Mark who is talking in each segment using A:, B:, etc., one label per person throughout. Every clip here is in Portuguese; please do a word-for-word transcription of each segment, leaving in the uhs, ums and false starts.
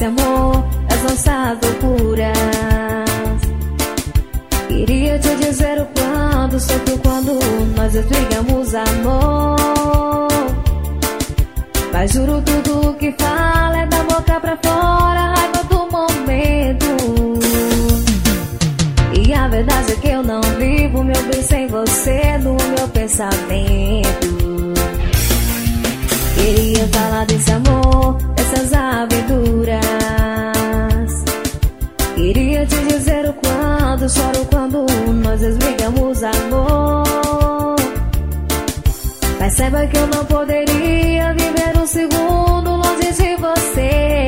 A: desse amor, as nossas loucuras. Queria te dizer o quanto sofro quando nós dois brigamos, amor. Mas juro, tudo que fala é da boca pra fora, a raiva do momento. E a verdade é que eu não vivo meu bem sem você no meu pensamento. Queria falar desse amor, dessas aventuras. Queria te dizer o quanto choro quando nós dois brigamos, amor. Mas saiba que eu não poderia viver um segundo longe de você.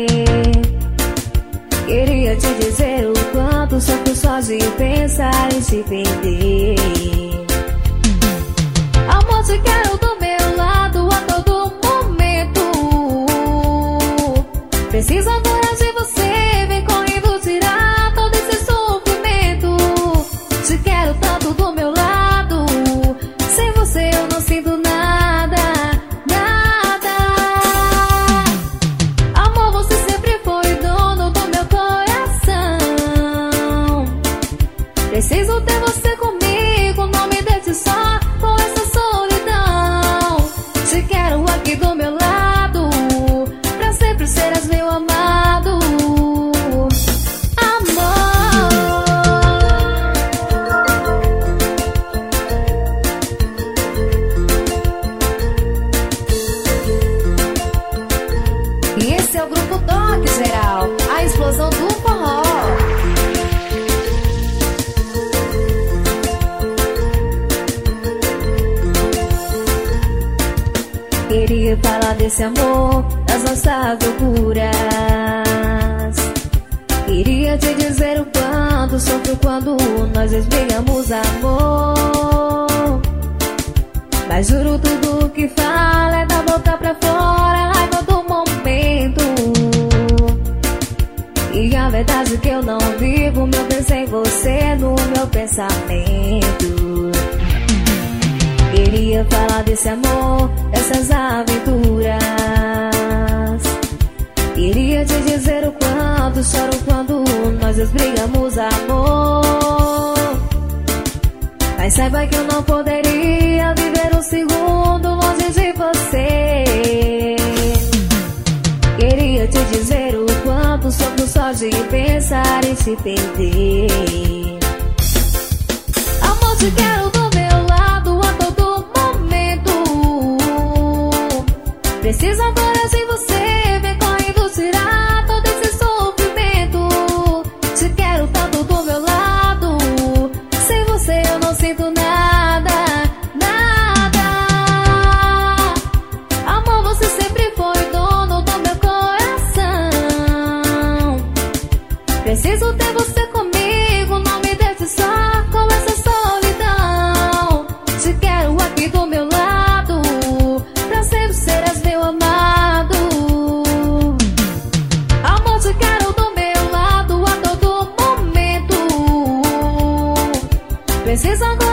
A: Queria te dizer o quanto sofro só de pensar em te perder. Amor, te quero do meu lado a todo momento. Preciso agora de você, vem correndo tirar todo esse sofrimento. Te quero tanto do meu lado, sem você eu não sinto nada, nada. Amor, você sempre foi dono do meu coração. Preciso ter você comigo, não me deixe só com essa solidão. Te quero aqui do meu lado, pra sempre serás meu amado. Amor. E esse é o grupo Toque Geral, a explosão do forró. Queria falar desse amor, das nossas loucuras. Queria te dizer o quanto sofro quando nós dois brigamos, amor. Mas juro, tudo que fala é da boca pra fora, a raiva do momento. E a verdade é que eu não vivo meu bem sem você no meu pensamento. Queria falar desse amor, dessas aventuras. Queria te dizer o quanto choro quando nós dois brigamos, amor. Mas saiba que eu não poderia viver um segundo longe de você. Queria te dizer o quanto sofro só de pensar em te perder. Amor, te quero do meu lado a todo momento. Preciso agora de você, vem correndo tirar todo esse sofrimento. Te quero tanto do meu lado, sem você eu não sinto nada, nada. Amor, você sempre foi dono do meu coração. Preciso ter você comigo, não me deixe só com essa solidão. Te quero aqui do meu lado, pra sempre serás meu amado. Amor, te quero do meu lado a todo momento. Preciso agora